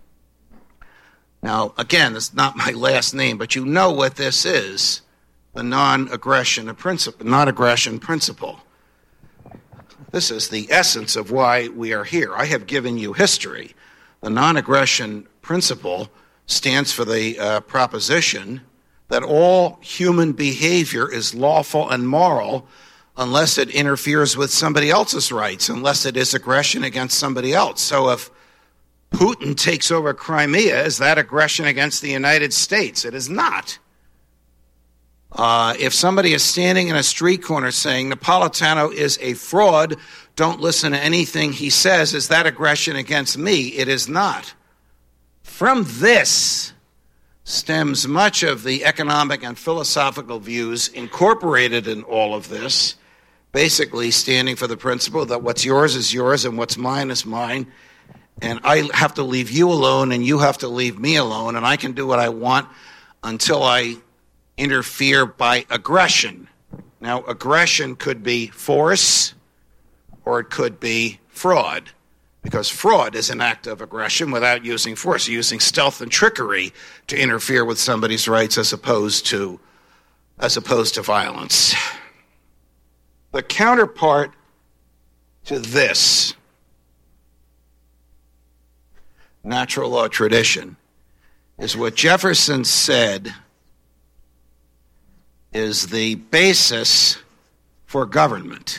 Now, again, it's not my last name, but you know what this is, the non-aggression principle. Non-aggression principle. This is the essence of why we are here. I have given you history. The non-aggression principle stands for the uh, proposition that all human behavior is lawful and moral unless it interferes with somebody else's rights, unless it is aggression against somebody else. So if Putin takes over Crimea, is that aggression against the United States? It is not. Uh, if somebody is standing in a street corner saying Napolitano is a fraud, don't listen to anything he says, is that aggression against me? It is not. From this stems much of the economic and philosophical views incorporated in all of this, basically standing for the principle that what's yours is yours and what's mine is mine, and I have to leave you alone and you have to leave me alone, and I can do what I want until I interfere by aggression. Now, aggression could be force or it could be fraud, because fraud is an act of aggression without using force, using stealth and trickery to interfere with somebody's rights as opposed to as opposed to violence. The counterpart to this natural law tradition is what Jefferson said is the basis for government.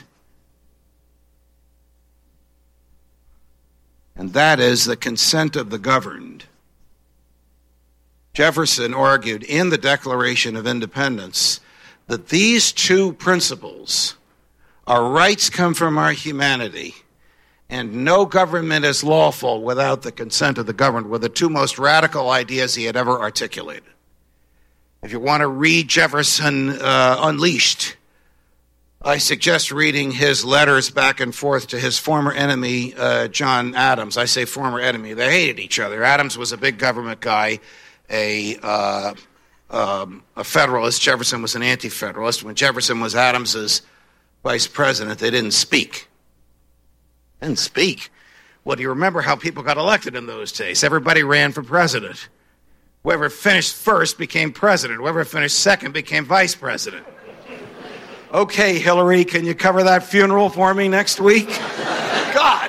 And that is the consent of the governed. Jefferson argued in the Declaration of Independence that these two principles, our rights come from our humanity, and no government is lawful without the consent of the governed, were the two most radical ideas he had ever articulated. If you want to read Jefferson uh, Unleashed, I suggest reading his letters back and forth to his former enemy, uh, John Adams. I say former enemy. They hated each other. Adams was a big government guy, a uh, um, a Federalist. Jefferson was an anti-Federalist. When Jefferson was Adams's vice president, they didn't speak. Didn't speak. Well, do you remember how people got elected in those days? Everybody ran for president. Whoever finished first became president. Whoever finished second became vice president. Okay, Hillary, can you cover that funeral for me next week? God.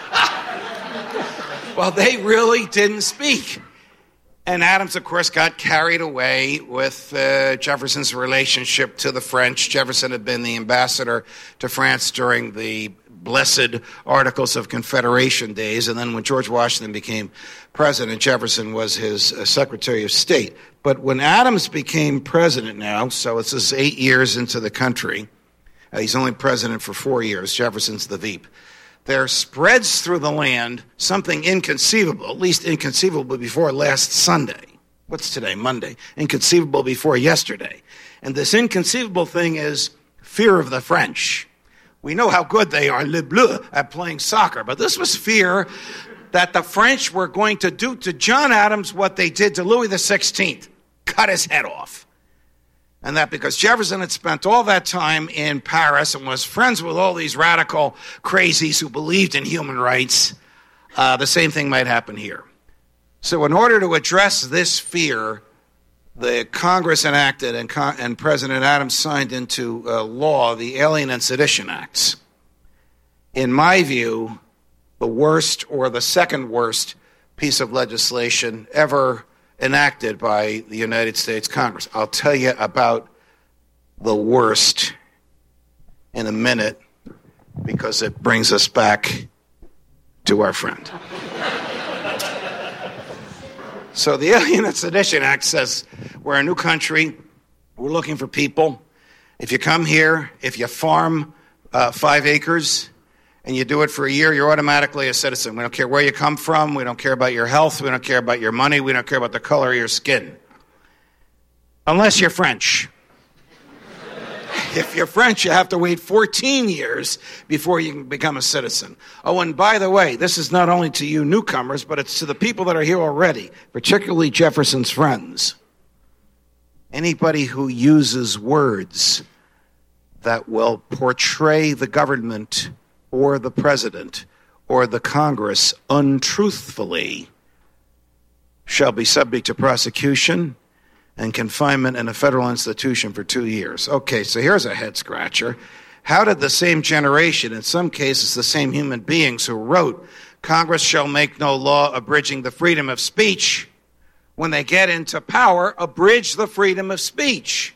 Well, they really didn't speak. And Adams, of course, got carried away with uh, Jefferson's relationship to the French. Jefferson had been the ambassador to France during the blessed Articles of Confederation days. And then when George Washington became president, Jefferson was his uh, Secretary of State. But when Adams became president now, so it's this eight years into the country, uh, he's only president for four years, Jefferson's the Veep, there spreads through the land something inconceivable, at least inconceivable before last Sunday. What's today? Monday. Inconceivable before yesterday. And this inconceivable thing is fear of the French. We know how good they are, les bleus, at playing soccer, but this was fear that the French were going to do to John Adams what they did to Louis the sixteenth, cut his head off. And that because Jefferson had spent all that time in Paris and was friends with all these radical crazies who believed in human rights, uh, the same thing might happen here. So in order to address this fear, the Congress enacted and, Con- and President Adams signed into uh, law the Alien and Sedition Acts. In my view, the worst or the second worst piece of legislation ever enacted by the United States Congress. I'll tell you about the worst in a minute because it brings us back to our friend. So the Alien and Sedition Act says we're a new country. We're looking for people. If you come here, if you farm uh, five acres and you do it for a year, you're automatically a citizen. We don't care where you come from. We don't care about your health. We don't care about your money. We don't care about the color of your skin. Unless you're French. If you're French, you have to wait fourteen years before you can become a citizen. Oh, and by the way, this is not only to you newcomers, but it's to the people that are here already, particularly Jefferson's friends. Anybody who uses words that will portray the government or the president or the Congress untruthfully shall be subject to prosecution and confinement in a federal institution for two years. Okay, so here's a head scratcher. How did the same generation, in some cases the same human beings who wrote, Congress shall make no law abridging the freedom of speech, when they get into power, abridge the freedom of speech?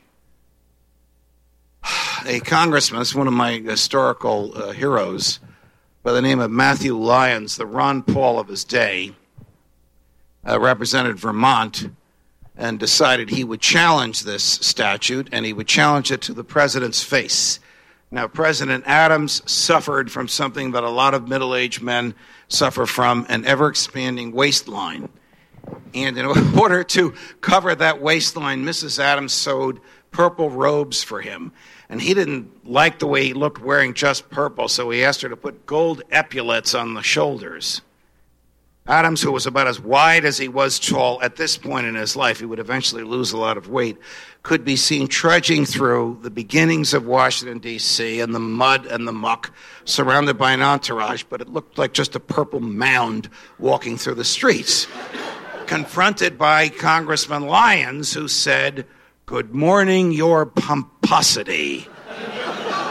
A congressman, it's one of my historical uh, heroes, by the name of Matthew Lyons, the Ron Paul of his day, uh, represented Vermont, and decided he would challenge this statute, and he would challenge it to the president's face. Now, President Adams suffered from something that a lot of middle-aged men suffer from, an ever-expanding waistline. And in order to cover that waistline, Missus Adams sewed purple robes for him. And he didn't like the way he looked wearing just purple, so he asked her to put gold epaulets on the shoulders. Adams, who was about as wide as he was tall at this point in his life, he would eventually lose a lot of weight, could be seen trudging through the beginnings of Washington, D C, in the mud and the muck, surrounded by an entourage, but it looked like just a purple mound walking through the streets. Confronted by Congressman Lyons, who said, "Good morning, your pomposity."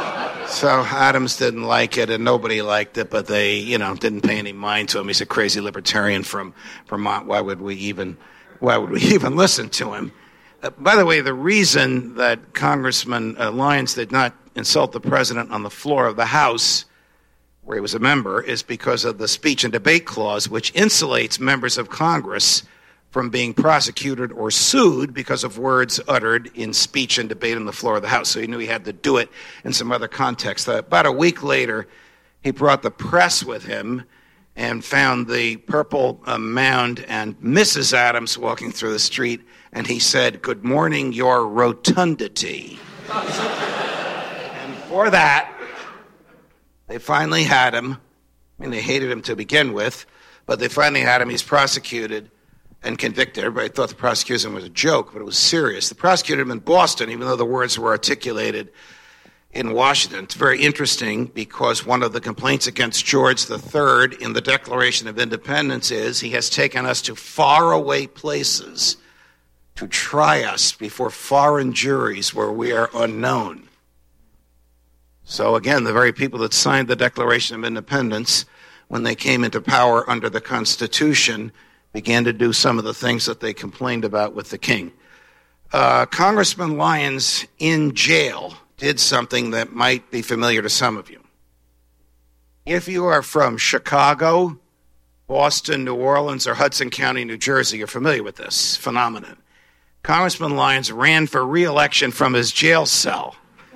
So Adams didn't like it, and nobody liked it, but they, you know, didn't pay any mind to him. He's a crazy libertarian from Vermont. Why would we even, why would we even listen to him? Uh, by the way, the reason that Congressman uh, Lyons did not insult the president on the floor of the House, where he was a member, is because of the speech and debate clause, which insulates members of Congress from being prosecuted or sued because of words uttered in speech and debate on the floor of the House. So he knew he had to do it in some other context. Uh, about a week later, he brought the press with him and found the Purple uh, Mound and Missus Adams walking through the street, and he said, "Good morning, your rotundity." And for that, they finally had him. I mean, they hated him to begin with, but they finally had him. He's prosecuted and convicted. Everybody thought the prosecution was a joke, but it was serious. The prosecuted him in Boston, even though the words were articulated in Washington. It's very interesting because one of the complaints against George the Third in the Declaration of Independence is he has taken us to faraway places to try us before foreign juries where we are unknown. So again, the very people that signed the Declaration of Independence, when they came into power under the Constitution, began to do some of the things that they complained about with the king. Uh, Congressman Lyons in jail did something that might be familiar to some of you. If you are from Chicago, Boston, New Orleans, or Hudson County, New Jersey, you're familiar with this phenomenon. Congressman Lyons ran for re-election from his jail cell.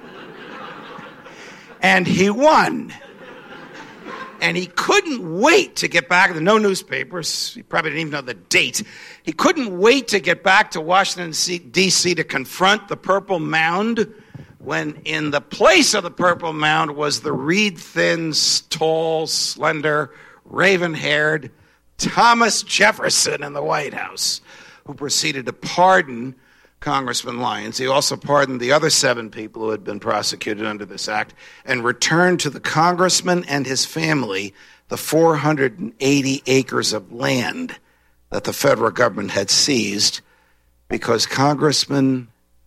And he won. And he couldn't wait to get back. There were no newspapers. He probably didn't even know the date. He couldn't wait to get back to Washington, D C to confront the Purple Mound when in the place of the Purple Mound was the reed-thin, tall, slender, raven-haired Thomas Jefferson in the White House, who proceeded to pardon Congressman Lyons. He also pardoned the other seven people who had been prosecuted under this act and returned to the congressman and his family the four hundred eighty acres of land that the federal government had seized because Congressman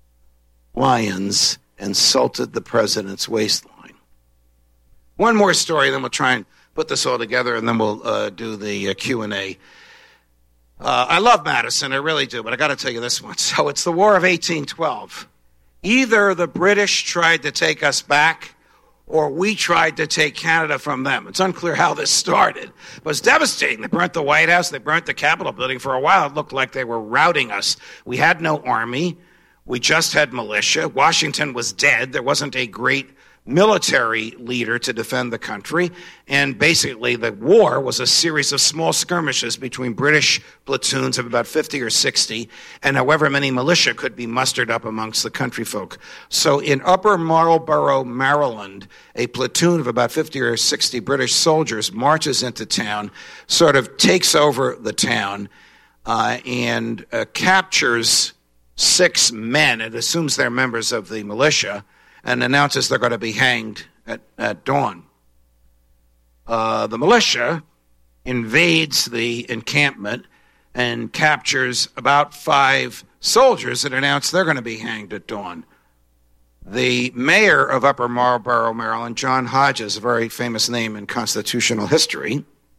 Lyons insulted the president's waistline. One more story, then we'll try and put this all together, and then we'll uh, do the uh, Q and A. Uh, I love Madison, I really do, but I got to tell you this one. So it's the War of eighteen twelve. Either the British tried to take us back, or we tried to take Canada from them. It's unclear how this started. It was devastating. They burnt the White House. They burnt the Capitol building. For a while, it looked like they were routing us. We had no army. We just had militia. Washington was dead. There wasn't a great military leader to defend the country, and basically the war was a series of small skirmishes between British platoons of about fifty or sixty and however many militia could be mustered up amongst the country folk. So in Upper Marlboro, Maryland, a platoon of about fifty or sixty British soldiers marches into town, sort of takes over the town, uh, and uh, captures six men. It assumes they're members of the militia, and announces they're going to be hanged at, at dawn. Uh, the militia invades the encampment and captures about five soldiers that announce they're going to be hanged at dawn. The mayor of Upper Marlboro, Maryland, John Hodges, a very famous name in constitutional history,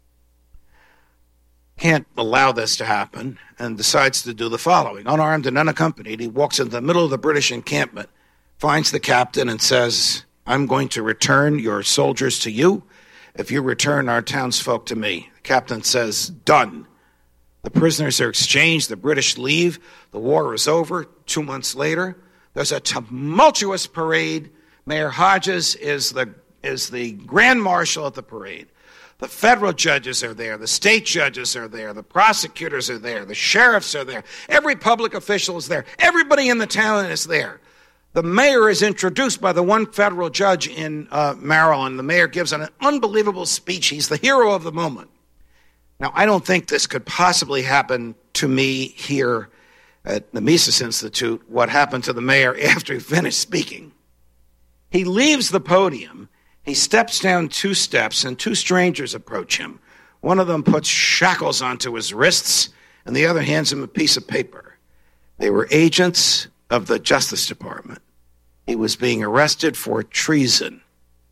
can't allow this to happen and decides to do the following. Unarmed and unaccompanied, he walks into the middle of the British encampment, finds the captain and says, "I'm going to return your soldiers to you if you return our townsfolk to me." The captain says, "Done." The prisoners are exchanged. The British leave. The war is over. Two months later, there's a tumultuous parade. Mayor Hodges is the, is the grand marshal at the parade. The federal judges are there. The state judges are there. The prosecutors are there. The sheriffs are there. Every public official is there. Everybody in the town is there. The mayor is introduced by the one federal judge in uh, Maryland. The mayor gives an unbelievable speech. He's the hero of the moment. Now, I don't think this could possibly happen to me here at the Mises Institute, what happened to the mayor after he finished speaking. He leaves the podium. He steps down two steps, and two strangers approach him. One of them puts shackles onto his wrists, and the other hands him a piece of paper. They were agents of the Justice Department. He was being arrested for treason.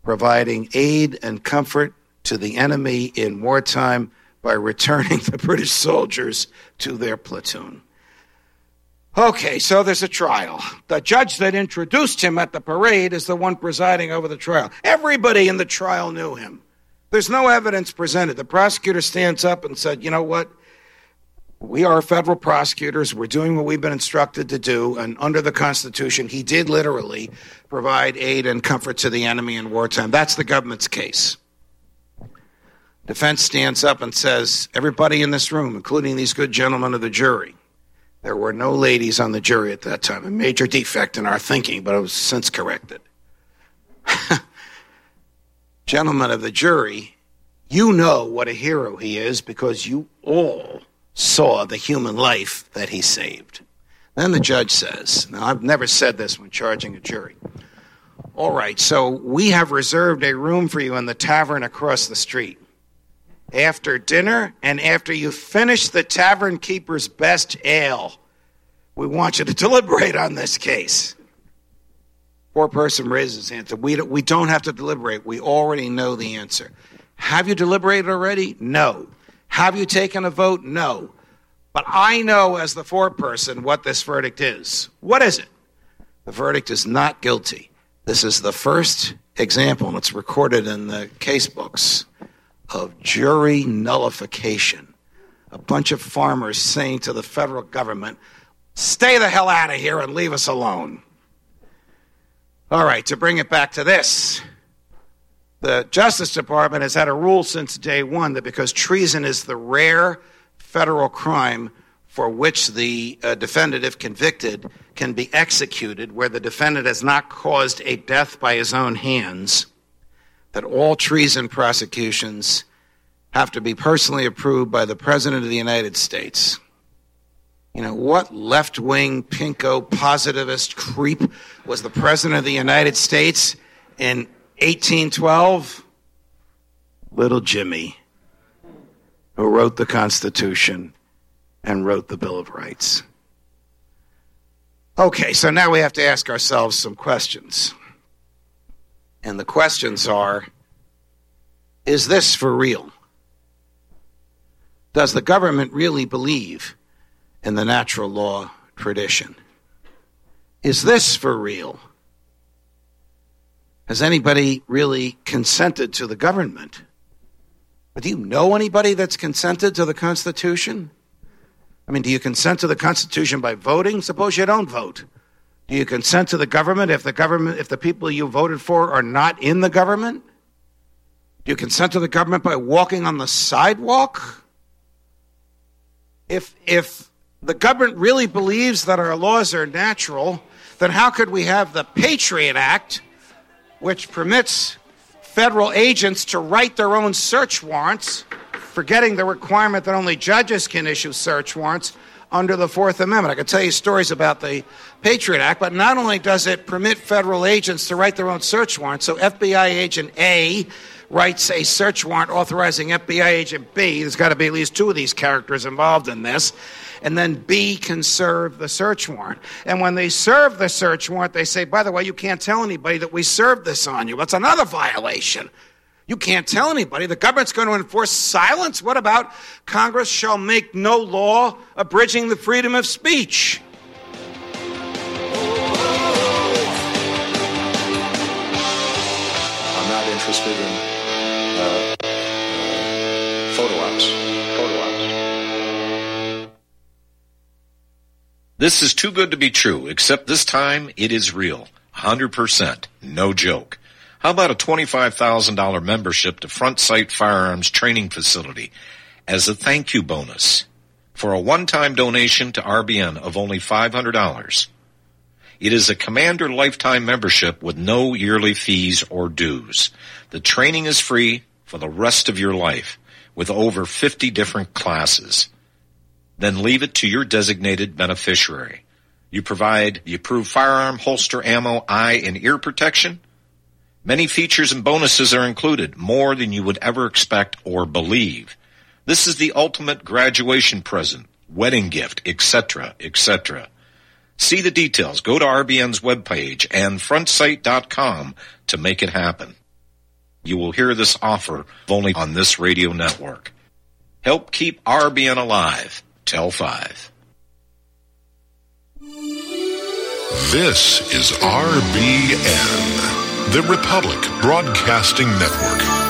providing aid and comfort to the enemy in wartime by returning the British soldiers to their platoon. Okay, so there's a trial. The judge that introduced him at the parade is the one presiding over the trial. Everybody in the trial knew him. There's no evidence presented. The prosecutor stands up and said, you know what? We are federal prosecutors. We're doing what we've been instructed to do. And under the Constitution, he did literally provide aid and comfort to the enemy in wartime. That's the government's case. Defense stands up and says, everybody in this room, including these good gentlemen of the jury, there were no ladies on the jury at that time, a major defect in our thinking, but it was since corrected. Gentlemen of the jury, you know what a hero he is because you all saw the human life that he saved. Then the judge says, now I've never said this when charging a jury, all right, so we have reserved a room for you in the tavern across the street. After dinner and after you finish the tavern keeper's best ale, we want you to deliberate on this case. Poor person raises his hand. We don't, we don't have to deliberate. We already know the answer. Have you deliberated already? No. Have you taken a vote? No. But I know as the foreperson what this verdict is. What is it? The verdict is not guilty. This is the first example, and it's recorded in the case books, of jury nullification. A bunch of farmers saying to the federal government, stay the hell out of here and leave us alone. All right, to bring it back to this, the Justice Department has had a rule since day one that because treason is the rare federal crime for which the uh, defendant, if convicted, can be executed, where the defendant has not caused a death by his own hands, that all treason prosecutions have to be personally approved by the President of the United States. You know, what left-wing, pinko, positivist creep was the President of the United States in eighteen twelve? Little Jimmy, who wrote the Constitution and wrote the Bill of Rights. Okay, so now we have to ask ourselves some questions. And the questions are, is this for real? Does the government really believe in the natural law tradition? Is this for real? Has anybody really consented to the government? But do you know anybody that's consented to the Constitution? I mean, do you consent to the Constitution by voting? Suppose you don't vote. Do you consent to the government if the government, if the people you voted for are not in the government? Do you consent to the government by walking on the sidewalk? If if the government really believes that our laws are natural, then how could we have the Patriot Act, which permits federal agents to write their own search warrants, forgetting the requirement that only judges can issue search warrants under the Fourth Amendment? I could tell you stories about the Patriot Act, but not only does it permit federal agents to write their own search warrants, so F B I agent A writes a search warrant authorizing F B I agent B. There's got to be at least two of these characters involved in this. And then B can serve the search warrant. And when they serve the search warrant, they say, by the way, you can't tell anybody that we served this on you. That's another violation. You can't tell anybody. The government's going to enforce silence. What about Congress shall make no law abridging the freedom of speech? I'm not interested in uh, uh, photo ops. Photo ops. This is too good to be true, except this time it is real. one hundred percent. No joke. How about a twenty-five thousand dollars membership to Front Sight Firearms Training Facility as a thank you bonus for a one-time donation to R B N of only five hundred dollars? It is a Commander lifetime membership with no yearly fees or dues. The training is free for the rest of your life with over fifty different classes. Then leave it to your designated beneficiary. You provide the approved firearm, holster, ammo, eye, and ear protection. Many features and bonuses are included, more than you would ever expect or believe. This is the ultimate graduation present, wedding gift, et cetera, et cetera. See the details. Go to R B N's webpage and front sight dot com to make it happen. You will hear this offer only on this radio network. Help keep R B N alive. Tell five. This is R B N, the Republic Broadcasting Network.